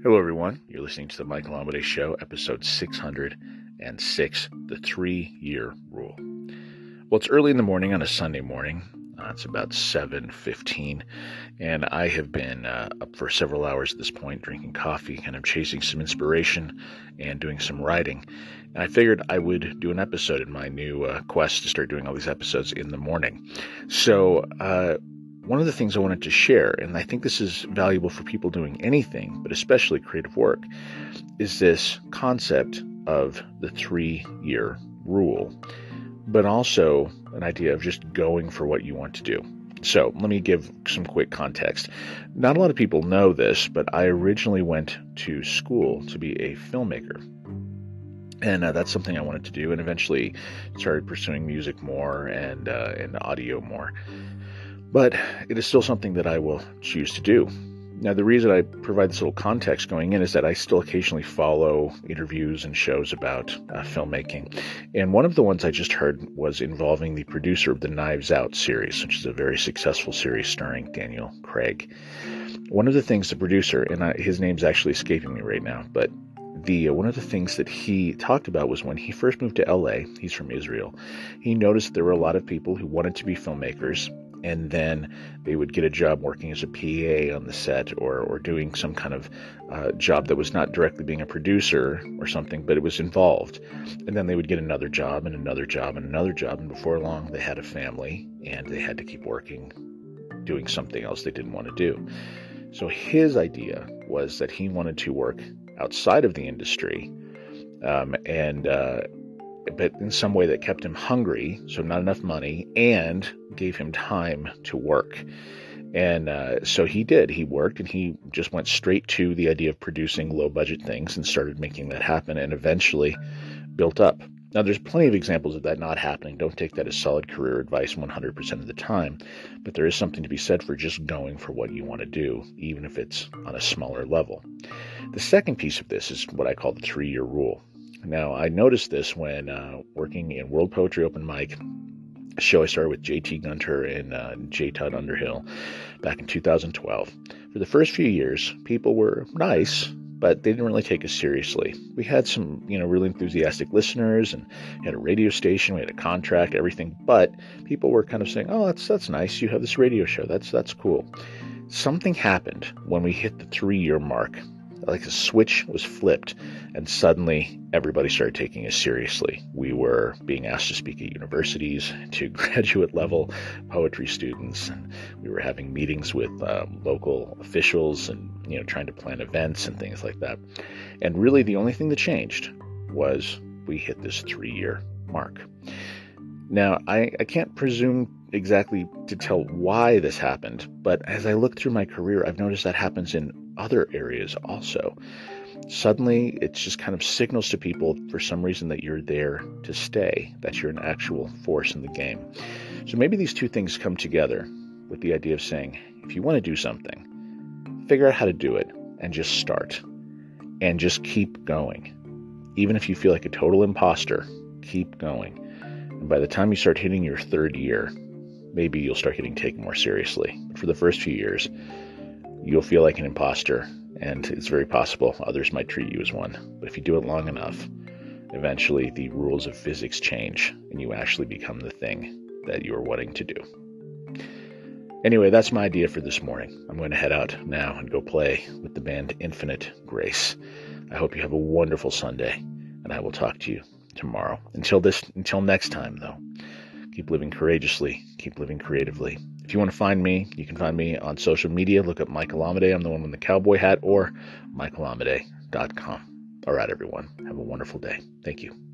Hello, everyone. You're listening to the Michael Amade Show, episode 606, The 3-Year Rule. Well, it's early in the morning on a Sunday morning. It's about 7:15, and I have been up for several hours at this point, drinking coffee, kind of chasing some inspiration and doing some writing. And I figured I would do an episode in my new quest to start doing all these episodes in the morning. So, one of the things I wanted to share, and I think this is valuable for people doing anything, but especially creative work, is this concept of the 3-year rule, but also an idea of just going for what you want to do. So let me give some quick context. Not a lot of people know this, but I originally went to school to be a filmmaker. And that's something I wanted to do, and eventually started pursuing music more and audio more. But it is still something that I will choose to do. Now, the reason I provide this little context going in is that I still occasionally follow interviews and shows about filmmaking. And one of the ones I just heard was involving the producer of the Knives Out series, which is a very successful series starring Daniel Craig. One of the things the producer, and his name's actually escaping me right now, but one of the things that he talked about was when he first moved to LA, he's from Israel, he noticed there were a lot of people who wanted to be filmmakers, and then they would get a job working as a PA on the set or doing some kind of job that was not directly being a producer or something, but it was involved. And then they would get another job and another job and another job. And before long, they had a family and they had to keep working, doing something else they didn't want to do. So his idea was that he wanted to work outside of the industry but in some way that kept him hungry, so not enough money, and gave him time to work. And so he did. He worked, and he just went straight to the idea of producing low-budget things and started making that happen, and eventually built up. Now, there's plenty of examples of that not happening. Don't take that as solid career advice 100% of the time, but there is something to be said for just going for what you want to do, even if it's on a smaller level. The second piece of this is what I call the 3-year rule. Now, I noticed this when working in World Poetry Open Mic, a show I started with J.T. Gunter and J. Todd Underhill back in 2012. For the first few years, people were nice, but they didn't really take us seriously. We had some, really enthusiastic listeners, and we had a radio station, we had a contract, everything, but people were kind of saying, "Oh, that's nice. You have this radio show. That's cool." Something happened when we hit the 3-year mark. Like a switch was flipped, and suddenly everybody started taking us seriously. We were being asked to speak at universities, to graduate level poetry students, and we were having meetings with local officials and trying to plan events and things like that. And really the only thing that changed was we hit this 3-year mark. Now, I can't presume exactly to tell why this happened, but as I look through my career, I've noticed that happens in other areas also. Suddenly, it's just kind of signals to people for some reason that you're there to stay, that you're an actual force in the game. So maybe these two things come together with the idea of saying, if you want to do something, figure out how to do it and just start and just keep going. Even if you feel like a total imposter, keep going. And by the time you start hitting your 3rd year, maybe you'll start getting taken more seriously. But for the first few years, you'll feel like an imposter, and it's very possible others might treat you as one. But if you do it long enough, eventually the rules of physics change, and you actually become the thing that you are wanting to do. Anyway, that's my idea for this morning. I'm going to head out now and go play with the band Infinite Grace. I hope you have a wonderful Sunday, and I will talk to you tomorrow. Until next time, though, keep living courageously, keep living creatively. If you want to find me, you can find me on social media. Look up Michael Amade. I'm the one with the cowboy hat, or michaelamade.com. All right, everyone. Have a wonderful day. Thank you.